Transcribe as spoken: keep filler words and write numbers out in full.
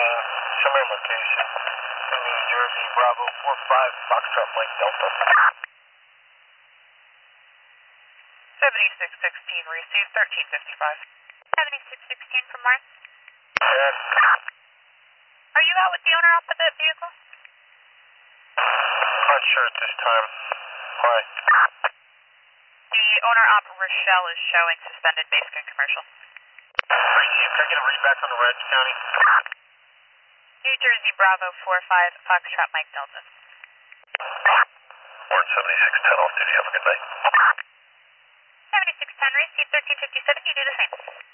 sixteen, show me location. New Jersey, Bravo four five, Foxtrot Mike Delta. seventy-six sixteen, receive thirteen fifty-five. seventy-six sixteen from Mars. Yes. Are you out with the owner off of that vehicle? Not sure at this time. Why? The owner op Rochelle is showing suspended basic and commercial. Thank you. Can I get a read back on the reds, County? New Jersey, Bravo four five, Foxtrot Mike Delta. Warren seventy-six ten off duty. Have a good night. seventy-six ten, receive thirteen fifty-seven. You do the same.